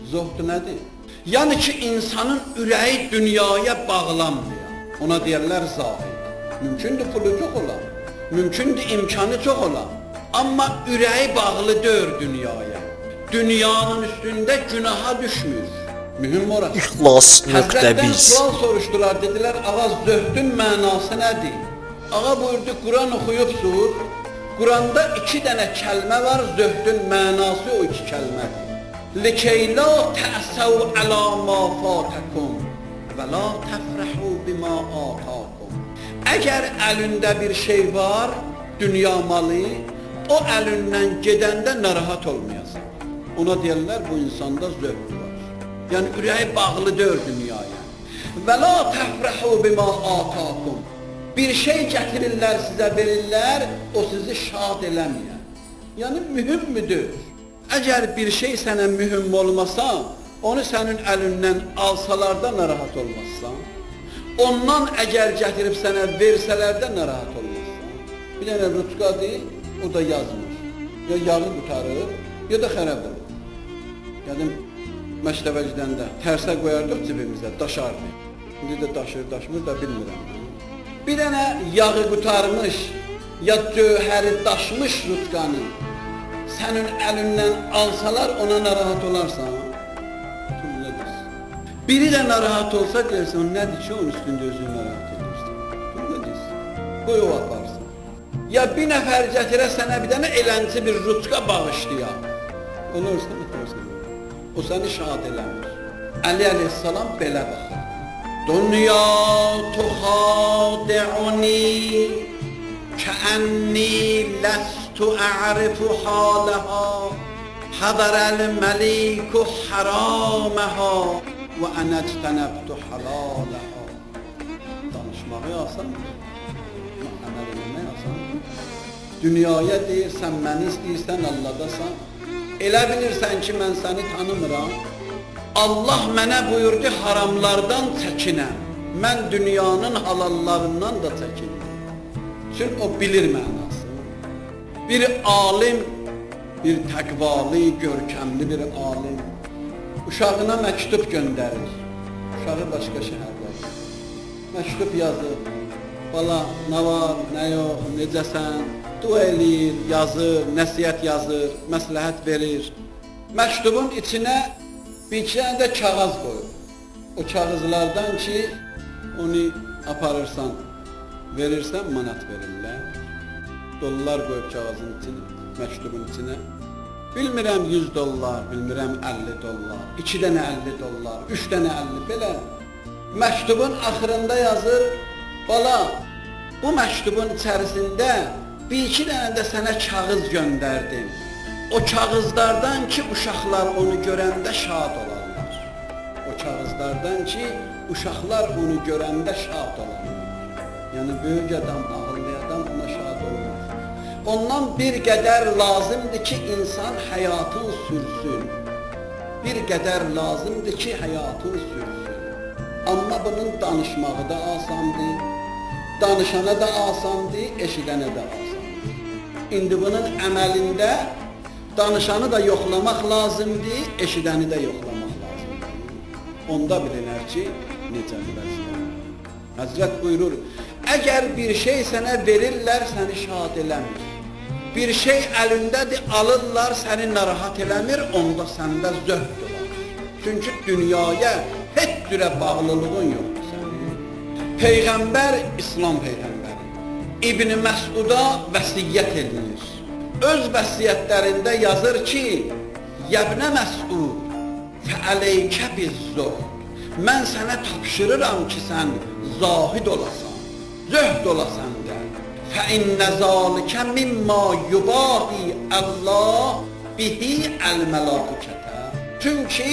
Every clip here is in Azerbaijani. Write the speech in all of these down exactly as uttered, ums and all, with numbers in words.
Zuhd nədir? Yəni ki, insanın ürəyi dünyaya bağlanmıyor. Ona deyərlər zahid. Mümkündür pulu çox olan, mümkündür imkanı çox olan. Amma ürəyi bağlı deyir dünyaya. Dünyanın üstündə günaha düşmür. Mühüm orası. İxlas nöqtə Həzrətdən biz. sual soruşdular, dedilər, ağa zöhdün mənası nədir? Ağa buyurdu, Quran oxuyubsuz. Quranda iki dənə kəlmə var, zöhdün mənası o iki kəlmədir. لِكَيْ لَا تَأْسَوْا عَلَى مَا فَاتَكُمْ وَلَا تَفْرَحُوا بِمَا آتَاكُمْ. Əgər əlində bir şey var, dünya malı, o əlindən gedəndə narahat olmayasan. Ona deyirlər, bu insanda zövd var. Yəni, ürəyi bağlı deyir dünyaya. وَلَا تَفْرَحُوا بِمَا آتَاكُمْ. Bir şey gətirirlər sizə, verirlər, o sizi şad eləməyər. Yəni, mühüm müdür? Əgər bir şey sənə mühüm olmasa, onu sənin əlindən alsalar da narahat olmazsan. Ondan əgər gətirib sənə versələr də narahat olmazsan. Bir dənə rutqadır, o da yazmır. Ya yağı qutarır, ya da xərab olur. Gədim, məktəbə gidəndə tərsə qoyardıq cibimizə, daşardı. İndi də daşır, daşmır da bilmirəm. Bir dənə yağı qutarmış, ya cövhəri daşmış rutqanı sənin əlindən alsalar ona narahat olarsan. Biri də narahat olsa deyirsən, nədir ki, onun üstündə özünü narahat edirsən? Bunu deyirsən, qoy o aparsın. Ya bir nəfər gətirə sənə bir dənə elənci bir rutqa bağışlayaq. Olursa, oturursan. O səni şad eləmir. Əli əleyhissalam belə baxır. Dünya tuxadi'uni kəənni ləstu ə'rifu halaha hadərəl məliku haraməhə və ənəctənəbtu halalaha. Danışmağı asandır, əməl eləmək asandır. Dünyaya deyirsən, məni istəyirsən, Allahdasan. Elə bilirsən ki, mən səni tanımıram. Allah mənə buyurdu, haramlardan çəkinəm. Mən dünyanın halallarından da çəkinəm. Çünki o bilir mənası. Bir alim, bir təqvalı, görkəmli bir alim uşağına məktub göndərir. Uşağı başqa şəhərdə. Məktub yazır. Bala, nə var, nə yox, necəsən? Dua eləyir, yazır, nəsiyyət yazır, məsləhət verir. Məktubun içinə bir iki dənə də kağız qoyur. O kağızlardan ki, onu aparırsan, verirsən, manat verirlər. Dollar qoyub kağızın içinə, məktubun içinə. Bilmirəm yüz dollar, bilmirəm əlli dollar, iki dənə əlli dollar, üç dənə əlli, belə. Məktubun axırında yazır, bala, bu məktubun içərisində bir iki dənə də sənə kağız göndərdim. O kağızlardan ki, uşaqlar onu görəndə şad olarlar. O kağızlardan ki, uşaqlar onu görəndə şad olarlar. Yəni, böyük adam, ağıllı adam ona şad olmaz. Ondan bir qədər lazımdır ki, insan həyatın sürsün. Bir qədər lazımdır ki, həyatın sürsün. Amma bunun danışmağı da asandır, danışana da asandır, eşidənə də asandır. İndi bunun əməlində danışanı da yoxlamaq lazımdır, eşidəni də yoxlamaq lazımdır. Onda bilinər ki, necə vəziyyət. Həzrət buyurur, əgər bir şey sənə verirlər, səni şad eləmir. Bir şey əlindədir, alırlar, səni narahat eləmir, onda səndə zöhd olar. Çünki dünyaya heç cürə bağlılığın yoxdur sənin. Peyğəmbər, İslam Peyğəmbəri İbn Məsuda vəsiyyət edilir. Öz vəsiyyətlərində yazır ki, Yəbnə Məsud, fəəleykə biz-zuhd. Mən sənə tapşırıram ki, sən zahid olasan, zöhd olasan də. Fəinnə zalikə mimma yubahi Allah bihi əl-məlakətə. Çünki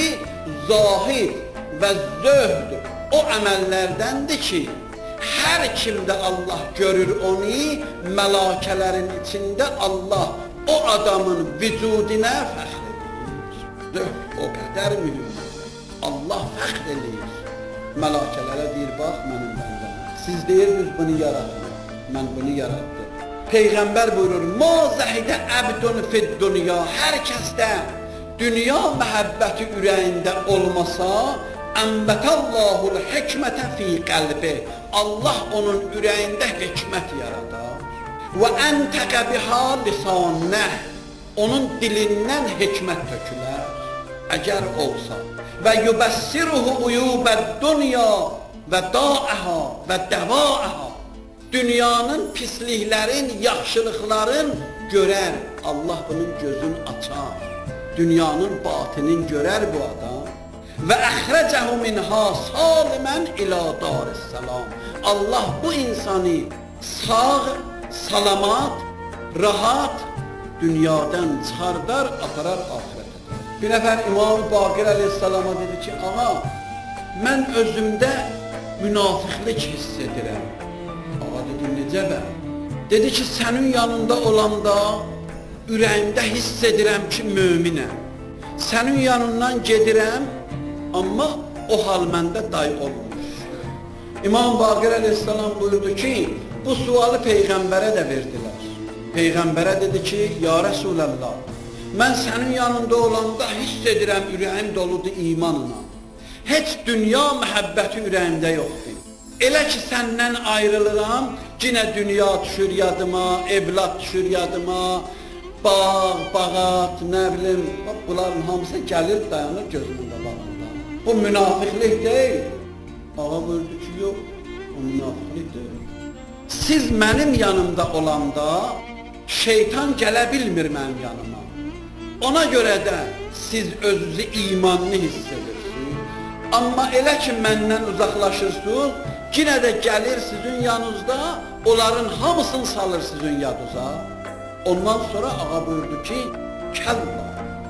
zahid və zöhd o əməllərdəndir ki, hər kimdə Allah görür onu, məlakələrin içində Allah o adamın vücudinə fəxr edir. Zöhd o qədər mühümdür. Allah fəxr edir. Məlakələrə deyir, bax, mənim bəndəm. Siz deyirsiniz, bunu yaratmır. Mən bunu yaratdım. Peyğəmbər buyurur, ma zəhidə əbdun fid dünya. Hər kəsdə dünya məhəbbəti ürəyində olmasa, ənbətəllahul hikmətə fi qəlbi, Allah onun ürəyində hikmət yaradar. Və əntəqə biha lisanəh, onun dilindən hikmət tökülər, əgər olsa. Və yübəssiruhu uyubəd dünya və daəha və dəvaəha, dünyanın pisliklərin, yaxşılıqların görər, Allah bunun gözünü açar, dünyanın batinin görər bu adam. Və əxrəcəhu minha salimən ilə darüssalam, Allah bu insanı sağ, salamat, rahat dünyadan çıxardar, aparar ahirətə. Bir nəfər İmam-ı Baqir əleyhissalama dedi ki, ağa, mən özümdə münafiqlik hiss edirəm. Ağa dedi, necə bə? Dedi ki, sənin yanında olanda ürəyimdə hiss edirəm ki, möminəm. Sənin yanından gedirəm, amma o hal məndə day olmuş. İmam Baqir əleyhissalam buyurdu ki, bu sualı Peyğəmbərə də verdilər. Peyğəmbərə dedi ki, ya Rəsulallah, mən sənin yanında olanda hiss edirəm, ürəyim doludur imanla. Heç dünya məhəbbəti ürəyimdə yoxdur. Elə ki, səndən ayrılıram, yenə dünya düşür yadıma, evlad düşür yadıma, bağ, bağat, nə bilim, bunların hamısı gəlir, dayanır gözümün qabağında. Bu münafiqlik deyil. Ağa buyurdu ki, yox, o münafiqlik deyil. Siz mənim yanımda olanda, şeytan gələ bilmir mənim yanıma. Ona görə də siz özünüzü imanlı hiss edirsiniz. Amma elə ki, məndən uzaqlaşırsınız, yenə də gəlir sizin yanınızda, onların hamısını salır sizin yadıza. Ondan sonra ağa buyurdu ki, kəlla,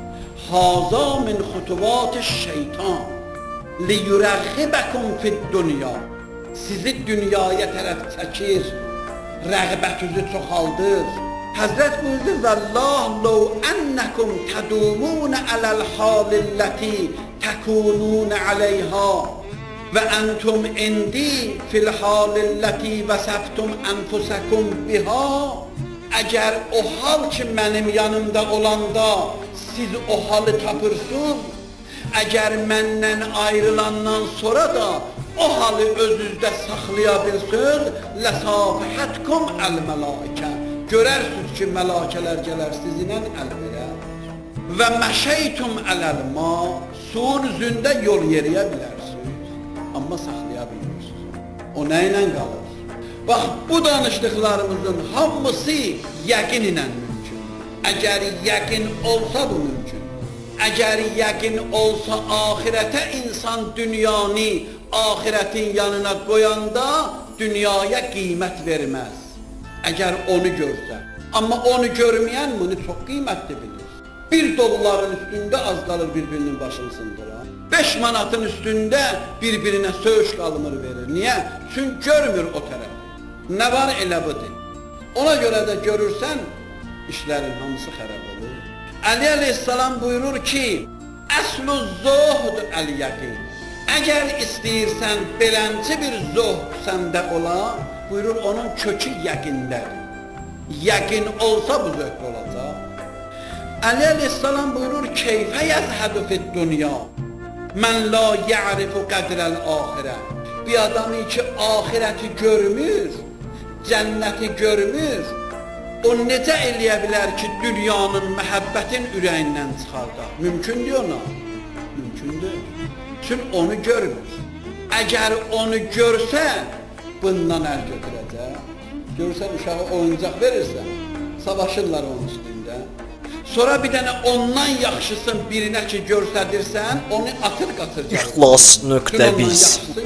haza min xutuvat-ı şeytan, liyurəğibəkum fid-dünya, sizi dünyaya tərəf çəkir, rəğbətinizi çoxaldır. Həzrət buyurdu, vəllah ləv ənəkum tədumunə ələl-halilləti təkununə aləyhə və əntum indi fil-halilləti vəsəftum ənfusəkum bihə. Əgər o hal ki, mənim yanımda olanda siz o halı tapırsınız, əgər məndən ayrılandan sonra da o halı özünüzdə saxlaya bilsiniz, ləsafəhətkum əl-mələikə, görərsiniz ki, mələkələr gələr sizinlə əl verər. Və məşəytum ələl-ma, suyun üzündə yol yeriyə bilərsiniz, amma saxlaya bilmirsiniz. O nə ilə qalır? Bax, bu danışdıqlarımızın hamısı yəqin ilə mümkün. Əgər yəqin olsa bu mümkün. Əgər yəqin olsa ahirətə insan dünyanı ahirətin yanına qoyanda dünyaya qiymət verməz. Əgər onu görsə. Amma onu görməyən bunu çox qiymətli bilir. Bir dolların üstündə az qalır bir-birinin başını sındırar. Beş manatın üstündə bir-birinə söğüş qalmır verir. Niyə? Çünki görmür o tərəf. Nə var elə budur. Ona görə də görürsən, işlərin hamısı xərab olur. Əli əleyhissalam buyurur ki, əsl-ü zuhd əl-yəqin. Əgər istəyirsən belənci bir zuhd səndə ola, buyurur onun kökü yəqindədir. Yəqin olsa bu zövq olacaq. Əli əleyhissalam buyurur, keyfə yəzhədu fid-dünya, mən la ya'rifu qədrəl-axirə. Bir adamı ki, ahirəti görmür, cənnəti görmür, o necə eləyə bilər ki, dünyanın məhəbbətin ürəyindən çıxardaq? Mümkündür ona? Mümkündür. Çünki onu görmür. Əgər onu görsə, bundan əl götürəcək. Görsən, uşağa oyuncaq verirsən, savaşırlar onun üstündə. Sonra bir dənə ondan yaxşısın birinə ki, görsədirsən, onu atır qatıracaq. İxlas nöqtə biz.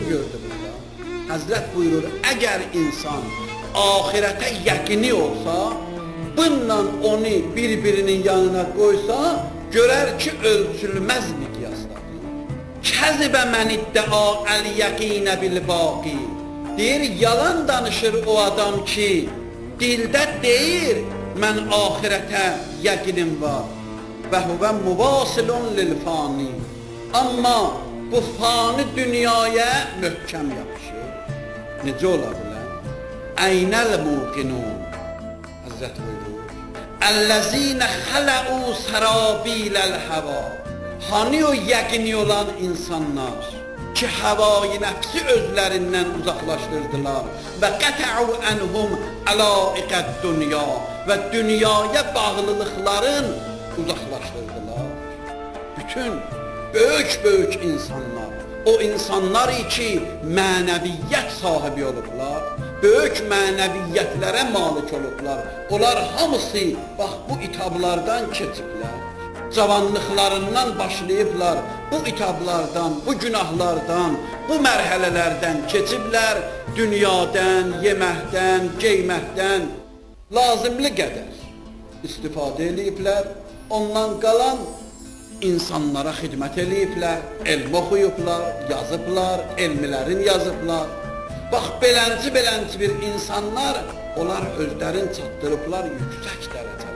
Həzrət buyurur, əgər insan ahirətə yəqini olsa, bununla onu bir-birinin yanına qoysa, görər ki, ölçülməz miqyasdadır. Kəzibə mən iddia əl-yəqinə bil-baqi. Deyir, yalan danışır o adam ki, dildə deyir, mən ahirətə yəqinim var. Və huvə müvasilun lil-fani. Amma bu fani dünyaya möhkəm yapışır. Necə ola bilər? Əynəl muqinun, Həzrət buyurur, Əl-ləzinə xələu sərabiləl həva. Hani o yəqini olan insanlar ki, havayı nəfsi özlərindən uzaqlaşdırdılar və qətəu ənhum əlaiqəd dünya və dünyaya bağlılıqların uzaqlaşdırdılar. Bütün böyük-böyük insanlar, o insanlar ki, mənəviyyət sahibi olublar, böyük mənəviyyətlərə malik olublar, onlar hamısı bax bu itablardan keçiblər. Cavanlıqlarından başlayıblar, bu itablardan, bu günahlardan, bu mərhələlərdən keçiblər, dünyadan, yeməkdən, geyməkdən lazımlı qədər istifadə ediblər, ondan qalan insanlara xidmət ediblər, elm oxuyublar, yazıblar, elmilərin yazıblar. Bax, belənci-belənci bir insanlar, onlar özlərini çatdırıblar yüksək dərəcələr.